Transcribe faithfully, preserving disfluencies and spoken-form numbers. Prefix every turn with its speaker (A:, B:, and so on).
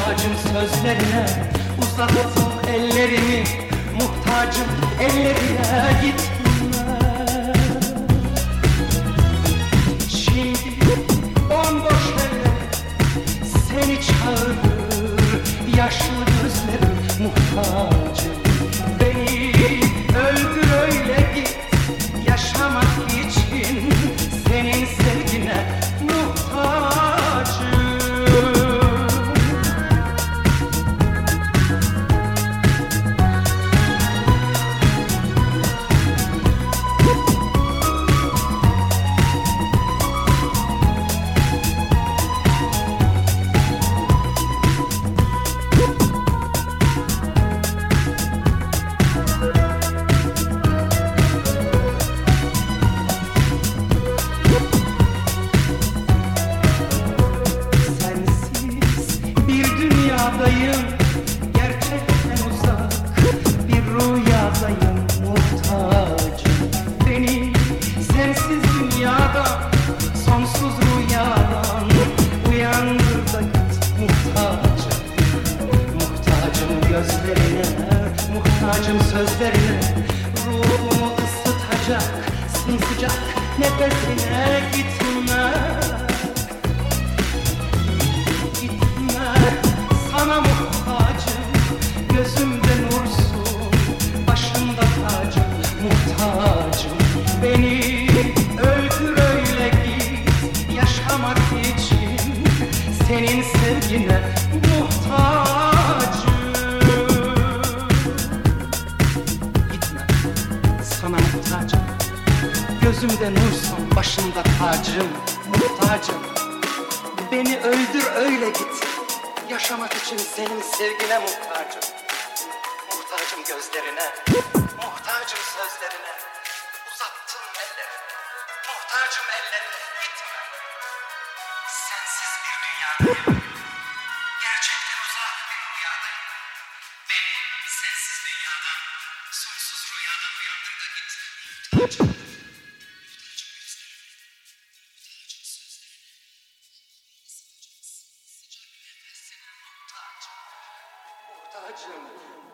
A: Muhtacım sözlerine, uzattım ellerimi. Muhtacım ellerine, gitme. Şimdi bomboş eller seni çağırır, yaşlı gözlerim. Muhtacım beni öldür öyle git, yaşamak için senin sevgine muhtacım. Gerçekten uzak bir rüyadayım. Muhtacım beni sensiz dünyadan, sonsuz rüyadan uyandır da git. Muhtacım, muhtacım gözlerine, muhtacım sözlerine, ruhumu ısıtacak sımsıcak nefesine. Gitme, sana muhtacım, gözümde nursun, başımda tacım. Muhtacım beni öldür öyle git, yaşamak için senin sevgine muhtacım. Gitme, sana muhtacım, gözümde nursun, başımda tacım. Muhtacım beni öldür öyle git, yaşamak için senin sevgine muhtacım. Muhtacım gözlerine, muhtacım sözlerine, uzattım ellerimi. Muhtacım ellerine, gitme. Sensiz bir dünyadayım, gerçekten uzak bir rüyadayım. Beni sensiz dünyadan, sonsuz rüyadan uyandır da git. Muhtacım. Muhtacım,